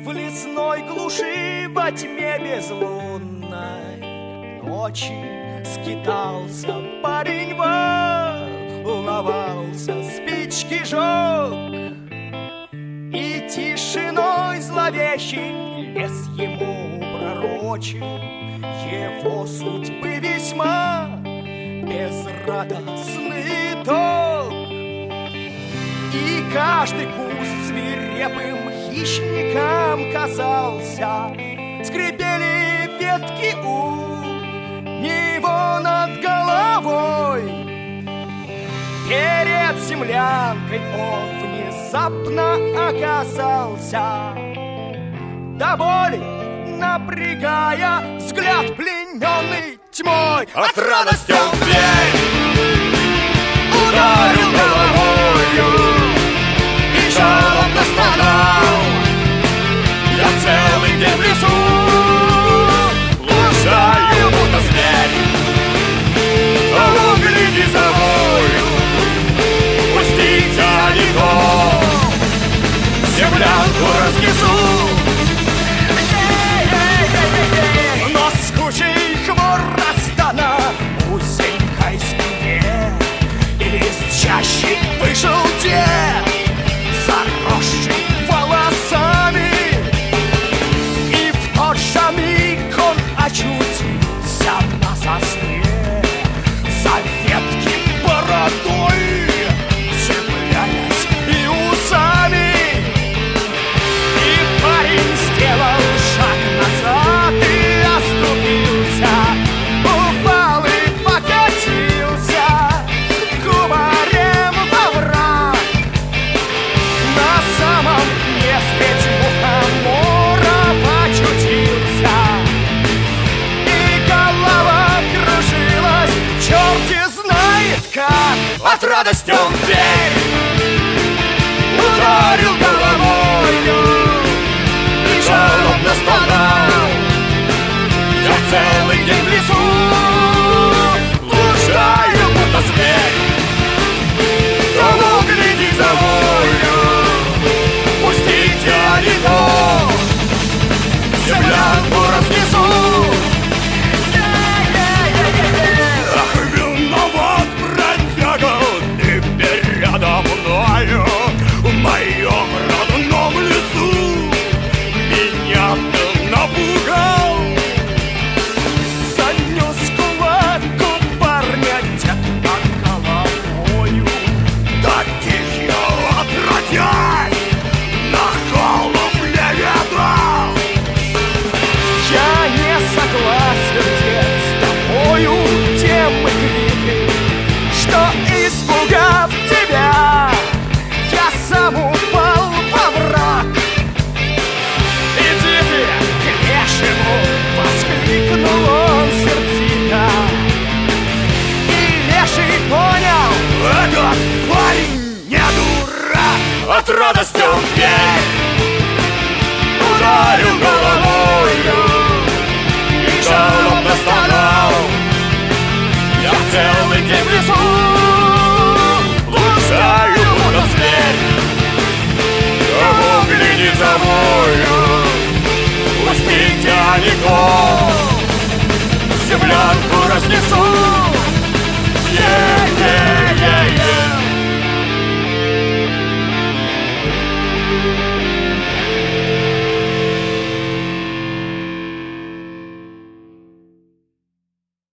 В лесной глуши во тьме безлунной ночи скитался парень, волновался, спички жег, и тишиной зловещей лес ему пророчил его судьбы весьма безрадостный итог. И каждый куст свирепым хищникам казался, скрипели ветки у него над головой. Перед землянкой он внезапно оказался, до боли напрягая взгляд, плененный тьмой. От радости он в дверь ударил головою и жалобно стонал. Я целый день в лесу блуждаю, будто зверь. Того гляди, завою, пустите, а не то землянку разнесу. Но с кучей хвороста на узенькой спине из чащи вышел дед, заросший волосами, и в тот же миг он очутился на сосне, за ветки бородой цепляясь и усами. И парень сделал шаг назад и оступился, упал и покатился кубарем во враг. На самом дне средь мухоморов очутился, и голова кружилась, черти знает как. От радости он в дверь ударил головою и жалобно стонал. Я целый день в лесу блуждаю, будто зверь. Того гляди, завою, пустите, а не то землянку разнесу. Ах, виноват, бродяга, ты передо мною в моем родном лесу. Меня ты напугал. Занес кулак у парня дед над головою. Таких я отродясь на холод не видал. Я не согласен, дед, с тобою, тем мы крики, что, испугав тебя, я сам упал во враг. Иди ты к лешему, воскликнул он сердито. И леший понял, Этот парень не дурак. От радости он в дверь ударил головою и жалобно стонал. Я целый день в лесу